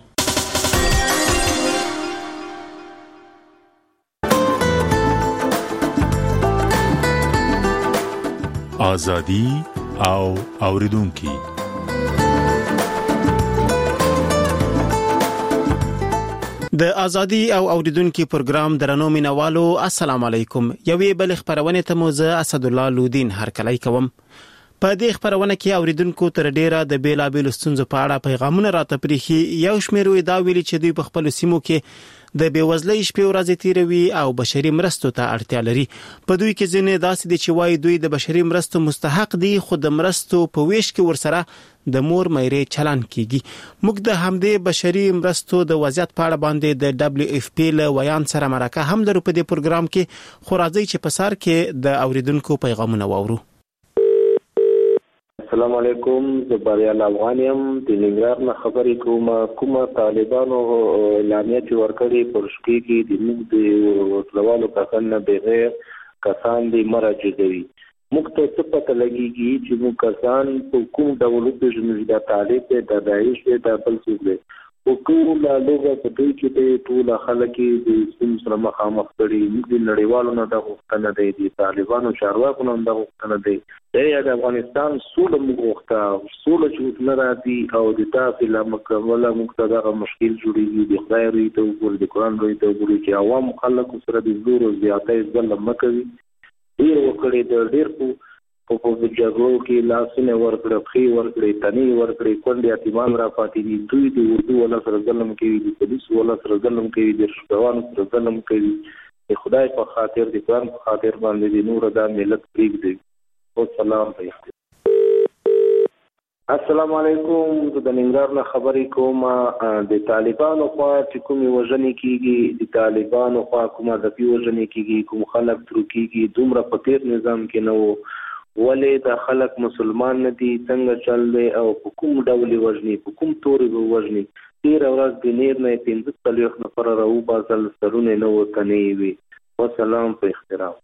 [SPEAKER 5] آزادی او اوریدونکي
[SPEAKER 8] د ازادي او اوریدونکو پروګرام درنو مینوالو السلام علیکم. یوې بل خبرونه ته موزه اسد الله لودین هرکلی کوم. په دې خبرونه کې اوریدونکو تر ډیره د بیلابل ستونزو په اړه پیغامونه راته پریخي. یو شمېر وی دا ویلي چې دوی په خپل سیمو کې د بیوزلۍ شپې ورځې تیروي او بشري مرستو ته اړتیا لري. په دوی کې ځینې داسې دي چې وایي دوی د بشري مرستو مستحق دي خو د مرستو په ویش کې ورسره د مور مېرې چلن کیږي. موږ د همدې بشري مرستو د وضعیت په اړه باندې د WFP له ویان سره مرکه هم لرو په دې پروګرام کې. خو راځي چې په سر کې د اوریدونکو پیغامونه واورو.
[SPEAKER 10] السلام علیکم، زه بریال افغانیم د ننګرهار نه خبرې کومه طالبانو اعلامیه چې ورکړې پر شپې کې د موږ د وسلوالو کسان نه بغیر کسان دې مراجعوي. موږ ته څه پته لګېږي چې موږ کسان په کوم ډول وپېژنو چې دا طالب دی دا داعش دی دا بل څوک دی. خو ټوله لوږه په دوی کې دی، ټوله خلک یې د ستونزو سره مخامخ کړي. موږ د نړیوالو نه دا غوښتنه دی، د طالبانو چارواکو نه دا غوښتنه دی د افغانستان سوله موږ غوښته، سوله چې اوس نه راځي او د تاسې له مکمله موږ ته دغه مشکل جوړېږي. د خدای روی ته وګورئ، د قرآن روی ته وګورئ چې عوامو خلکو سره د زور او زیاتی ظلم مه کوي. ډېر وکړې د ډېر په جګړو کې لاسونه ورکړه، پښې ورکړې، تنې ورکړې، کونډې یتیمان را پاتې دي. دوی د اردو ولس سره ظلم کوي، د پولیسو ولس سره ظلم کوي، د رشوتوانو سره ظلم کوي. د خدای په خاطر، د قرآن په خاطر باندې د نور دا ملت پرېږدي. والسلام علیکم. السلام علیکم، زه د ننګرهار نه خبرې کوم. د طالبانو خوا چې کومې وژنې کېږي، د طالبانو خوا کوم ادبي وژنې کېږي، کوم خلک ترو کېږي، دومره په تېر نظام کې نه وو. ولې د خلک مسلمان نه دي، څنګه چل دی او په کوم ډول وژني، په کوم تورې به وژني. تېره ورځ د نیر نه 45 نفره راوباسل، سرونه نه ورته نه وي. والسلام په احترام.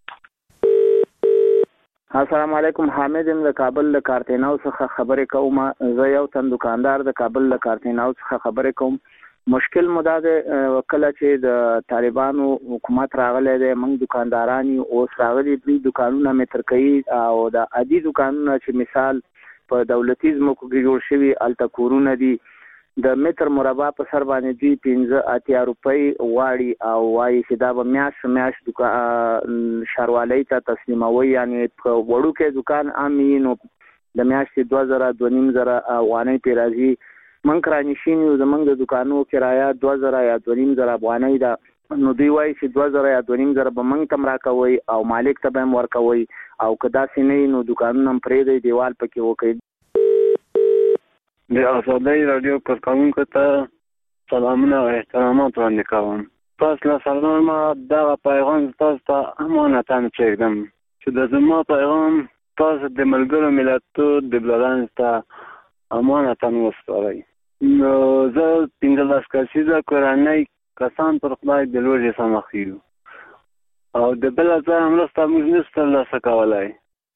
[SPEAKER 26] السلام علیکم، حامد یم د کابل له کارتیناو څخه خبرې کوم. زه یو تن دکاندار د کابل له کارتیناو څخه خبرې کوم. مشکل مو دا کله چې د طالبانو حکومت راغلی دی موږ دکانداران اوس راغلي دوی دکانونه متر کوي او د عادي دکانونه چې مثال په دولتي ځمکو کې جوړ شوي هلته کورونه دي د متر مربع په سر باندې دوی 15 روپۍ غواړي او وایي چې دا به میاشت ښاروالۍ ته تسلیموي یعنې په وړوکی دکان عام وي نو د میاشتې 2000 افغانۍ پرې راځي من کرانشین یو زمونږ د دکانو کرایه 2000 یا 2500 افغانۍ ده نو دوی وایي چې 2000 یا 2500 به موږ ته راکوي او مالک ته به هم ورکوي او که داسې نه نو دکانونه هم پرېږدئ دیوال پکې وکړي
[SPEAKER 12] د آزادۍ راډیو کارکوونکو ته سلامونه او احترامات وړاندې کوم پس له سلامه دغه پیغام تاسو ته امانتا پرېږدم چې د زما پیغام تاسو د ملګرو ملتونو د بلدانو ته امانتا وسپارئ نو زه 15 کسیزه کورنۍ کسان پر خدای د لوږې سمخ یو او د بل ځای مرسته موږ نشو ترلاسه کولی.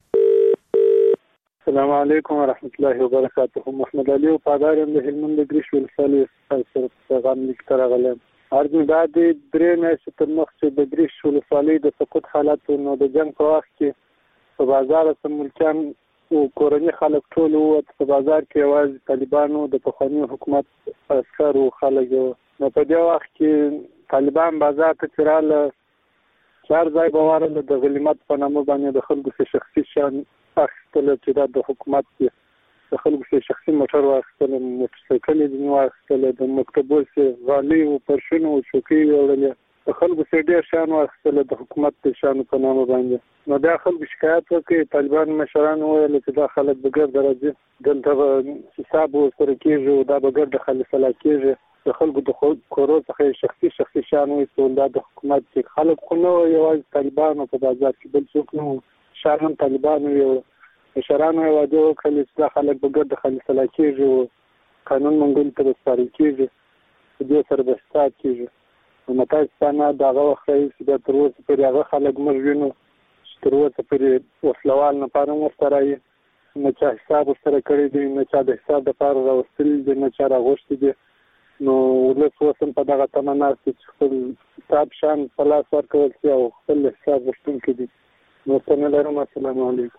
[SPEAKER 13] السلام علیکم ورحمت الله وبرکاته. محمد علي وفادار یم د هلمند د ګریش ولسوالۍ سره پیغام لیک ته راغلی یم. عرض مې دا دی 3 میاشتې تر مخکې چې د ګریش ولسوالۍ د سقوط حالت نو د جنګ په وخت کې په بازار کې ملکیان او کورني خلک ټول ووت په بازار کې یوازې طالبانو د پخواني حکومت عسکر او خلک نو په دې وخت کې طالبان بازار ته چې راله 4 ځای به ورله د غنیمت په نامه باندې د خلکو څخه شخصي شیان اخیستل چې دا د حکومت کې د خلکو څخه شخصي موټر واخیستل موټرسایکل یې واخیستل د مکتبو څخه غالۍ او پرشونه او چوکۍ وړلې د خلکو څخه ډېر شیان واخیستل د حکومت د شیانو په نامه باندې نو بیا خلکو شکایت وکړي طالبان مشران وویل چې دا خلک به ګرده راځي دلته به حساب ورسره کېږي او دا به ګرده خالصلا کېږي د خلکو د کورو څخه شخصي شیان وایستل دا د حکومت کې خلک خو نه یوازې طالبانو په بازار کې بل څوک نه شان هم طالبانو یو مشرانو یې واده وکړل چې دا خلک به ګرده خالصلا کېږي او قانون منګولو ته به سپارل کېږي په دې سره به حساب کېږي نو متاسفانه د هغه وخت راهیسې بیا تر اوسه پورې هغه خلک موږ وینو چې تر اوسه پورې وسلوال لپاره هم ورسره یې نه چا حساب ورسره کړی دی نه چا د حساب دپاره راوستلي دي نه چا راغوښتي دي نو ولس اوس هم په دغه تمه ناست دي چې خپل حساب شان په لاس ورکول شي او خپل حساب غوښتونکي دي نو څه نه لرم. السلام علیکم.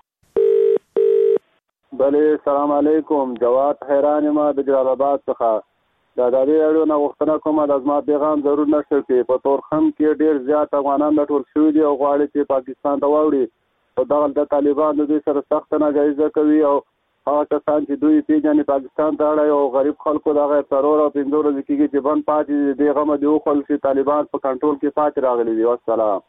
[SPEAKER 14] بلې سلام علیکم. جواد حیران یم د جلال آباد څخه د ازادۍ راډیو نه غوښتنه کومه د زما پیغام ضرور نشر کړي په تورخم کې ډېر زیات افغانان راټول شوي دي او غواړي چې پاکستان ته واوړي او دغه د طالبان د دوی سره سخته ناجایزه کوي او هغه کسان چې دوی پیژني پاکستان ته اړوي او غریب خلکو دغه 4 او 5 ورځې کېږي چې بند پاتې دي غمه دی وخل چې طالبان په کنټرول کې پاتې راغلي دي. والسلام.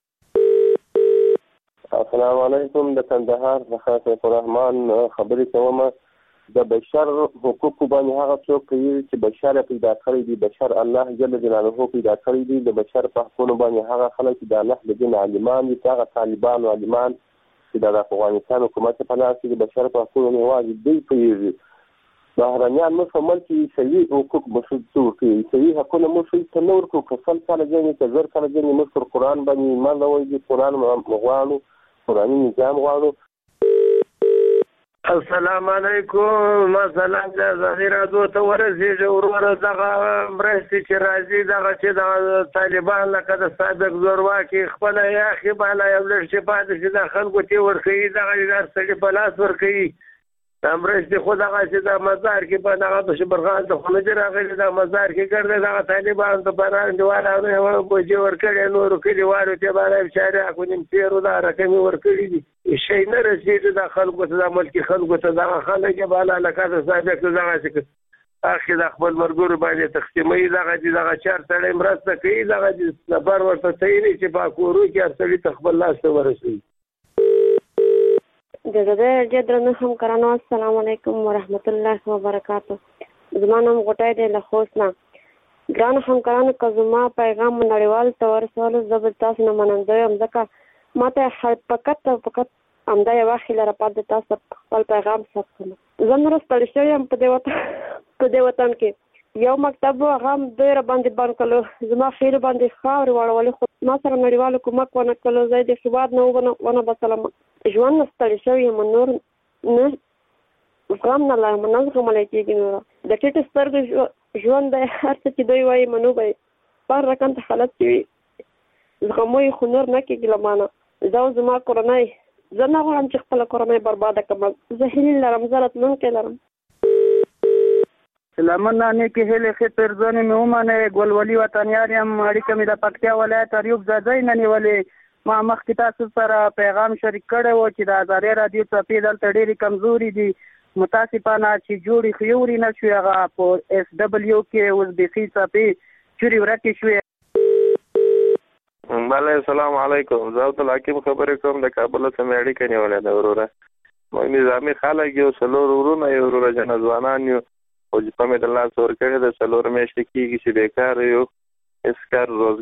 [SPEAKER 15] السلام علیکم. د کندهار څخه سیف الرحمن خبرې کوم. د بشر حقوقو باندې هغه څوک کوي چې بشر پیدا کړی دی بشر الله جل جلاله پیدا کړی دی د بشر په حقوقو باندې هغه خلک چې د الله د دین عالمان دي هغه طالبان او عالمان چې د افغانستان حکومت په لاس کې د بشر په حقوقو نه واجب دی کوي بهرنیان مفهوم چې صحیح حقوق مشروع کوي صحیح حقوق مشروع تنور کو کفل سره ځنې تزر سره ځنې مستر قرآن باندې ایمان لوي قرآن مغواړو قرآني نظام غواړو.
[SPEAKER 16] السلام علیکم. مثلا د ظاهراتو ته ورسېږي وروره دغه مرستې چې راځي دغه چې د طالبان لکه د سابق زورواکي خپله یاخې بالا یو لږ چې پاتې شي د خلکو ته ورکوي دغه هر سړي په لاس ورکوي دا مرستې خو دغه چې د مزار کې په دغه د شبرغان ته خو نه دي راغلي د مزار کې ګرځي دغه طالبان ته په انډیوالانو یې بوجې ورکړي نورو کلیوالو ته بالا بچاره کو نیم تېرو دا رقمې ورکړي دي شی نه رسېږي د خلکو ته د ملکي خلکو ته دغه خلک یې بالا لکه د سابق دغه چې اخی د خپل مرګورو باندې تقسیموي دغه دغه 4 سړی مرسته کوي دغه نفر ورته تعین چې په کورو کې هر سړي ته خپل لاس ته ورسوي.
[SPEAKER 17] د زړه درنو همکارانو السلام علیکم ورحمت الله وبرکاته. زما نوم غټای دی له خوست نه. ګرانو همکارانو که زما پیغام نړیوال ته ورسولو زه به تاسو نه منندوی یم ځکه ما ته فقط همدا یوه هیله راپات د تاسو خپل پیغام ثبت کړم. زه نوره ستړې شوې یم په دې وطن کې یو مکتب و هغه هم دوی راباندې بند کړلو زما خیلو باندې خاورې واړولې خو ما سره نړیوالو کومک ونه کړلو زه د هېواد نه ونه بسلم ژوند نه ستړې شوې یم نور نه زغم نه لرم نه زغملی کېږي نوره د ټیټو سترګو ژوند دی هر څه چې دوی وایي منو به بهر رقم ته حالت چې وي زغمو یې خو نور نه کېږي له مانه زه او زما کورنۍ زه نه غواړم چې خپله کورنۍ برباده کړم زه هیلې لرم زه راتلونکی لرم
[SPEAKER 26] سلامونه نیکې هیلې ښې پیرزونې مې ومنئ ګلولي وطنیار یم اړیکه مې د پکتیا ولایت ایوب ځاځی نه نیولې ما مخکې تاسو سره پیغام شریک کړی و چې د ازادۍ راډیو څپې دلته ډېرې کمزوري دي متاسفانه چې جوړې خیورې نه شوې هغه په اس ډبلیو کې اوس بیخي څپې چورې ورکې شوې
[SPEAKER 4] بله السلام علیکم زه عبدالحکیم خبرې کوم د کابل څخه مې اړیکه نیولې ده وروره موږ نظامي خلک یو څلور وروڼه یو وروره جنه ځوانان یو او چې په مې د لاس ورکړې ده 4 میاشتې کېږي چې بیکاره یو هېڅ کار روزګار